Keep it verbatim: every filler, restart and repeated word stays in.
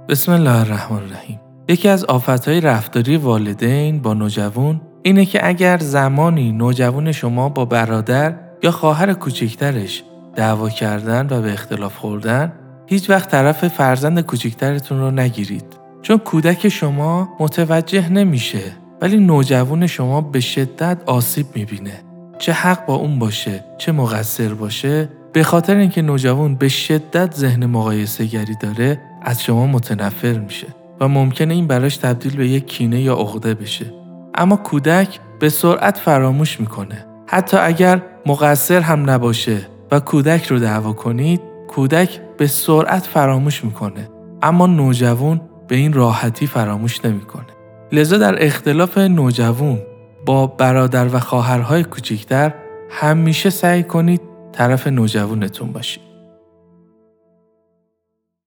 بسم الله الرحمن الرحیم. یکی از آفتهای رفتاری والدین با نوجوان اینه که اگر زمانی نوجوان شما با برادر یا خواهر کوچکترش دعوا کردن و به اختلاف خوردن، هیچ وقت طرف فرزند کوچکترتون رو نگیرید. چون کودک شما متوجه نمیشه، ولی نوجوان شما به شدت آسیب میبینه. چه حق با اون باشه، چه مقصر باشه، به خاطر اینکه نوجوان به شدت ذهن مقایسه گری داره، از شما متنفر میشه و ممکنه این براش تبدیل به یک کینه یا عقده بشه. اما کودک به سرعت فراموش میکنه. حتی اگر مقصر هم نباشه و کودک رو دعوا کنید، کودک به سرعت فراموش میکنه. اما نوجوان به این راحتی فراموش نمیکنه. لذا در اختلاف نوجوان با برادر و خواهرهای کوچکتر همیشه سعی کنید طرف نوجوانتون باشید.